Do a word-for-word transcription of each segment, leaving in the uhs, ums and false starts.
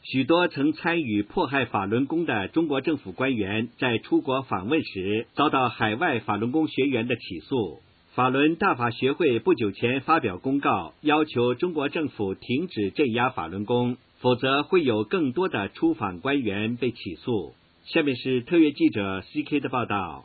许多曾参与迫害法轮功的中国政府官员在出国访问时遭到海外法轮功学员的起诉。法轮大法学会不久前发表公告，要求中国政府停止镇压法轮功，否则会有更多的出访官员被起诉。下面是特约记者 C K 的报道。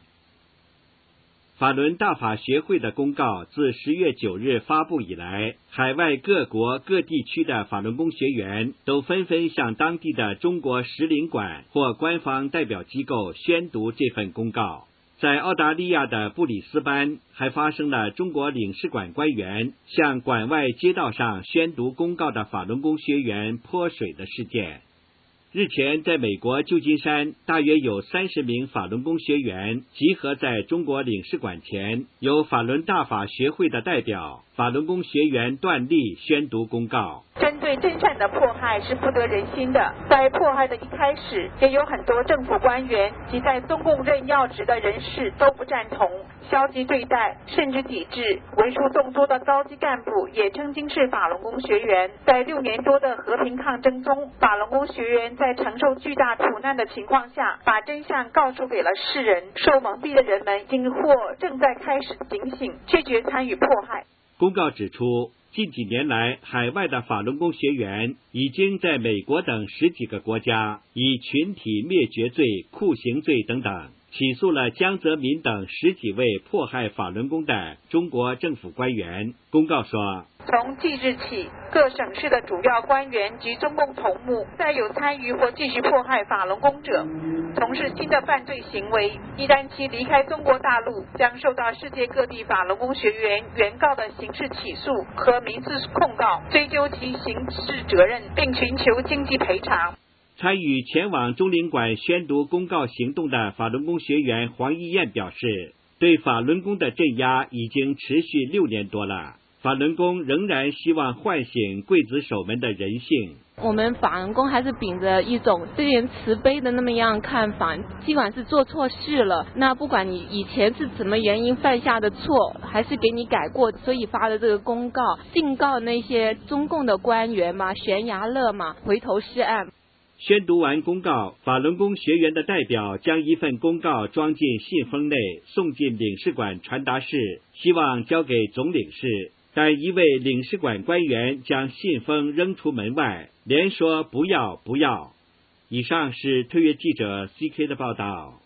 法轮大法学会的公告自十月九日发布以来，海外各国各地区的法轮功学员都纷纷向当地的中国使领馆或官方代表机构宣读这份公告。在澳大利亚的布里斯班，还发生了中国领事馆官员向馆外街道上宣读公告的法轮功学员泼水的事件。日前，在美国旧金山，大约有三十名法轮功学员集合在中国领事馆前，由法轮大法学会的代表法轮功学员段丽宣读公告。 针对真善的迫害是不得人心的，在迫害的一开始，也有很多政府官员及在中共任要职的人士都不赞同，消极对待，甚至抵制。为数众多的高级干部也曾经是法轮功学员。在六年多的和平抗争中，法轮功学员在承受巨大苦难的情况下，把真相告诉给了世人。受蒙蔽的人们今或正在开始警醒，拒绝参与迫害。 公告指出，近几年来，海外的法轮功学员已经在美国等十几个国家以群体灭绝罪、酷刑罪等等起诉了江泽民等十几位迫害法轮功的中国政府官员。公告说， 从即日起，各省市的主要官员及中共头目，再有参与或继续迫害法轮功者，从事新的犯罪行为，一旦其离开中国大陆，将受到世界各地法轮功学员原告的刑事起诉和民事控告，追究其刑事责任，并寻求经济赔偿。 参与前往中领馆宣读公告行动的法轮功学员黄一燕表示，对法轮功的镇压已经持续六年多了，法轮功仍然希望唤醒刽子手们的人性。 我们法轮功还是秉着一种对人慈悲的那么样看法，尽管是做错事了，那不管你以前是什么原因犯下的错，还是给你改过，所以发了这个公告，警告那些中共的官员嘛，悬崖勒马，回头是岸。 宣读完公告，法轮功学员的代表将一份公告装进信封内，送进领事馆传达室，希望交给总领事。但一位领事馆官员将信封扔出门外，连说不要不要。以上是特约记者 C K 的报道。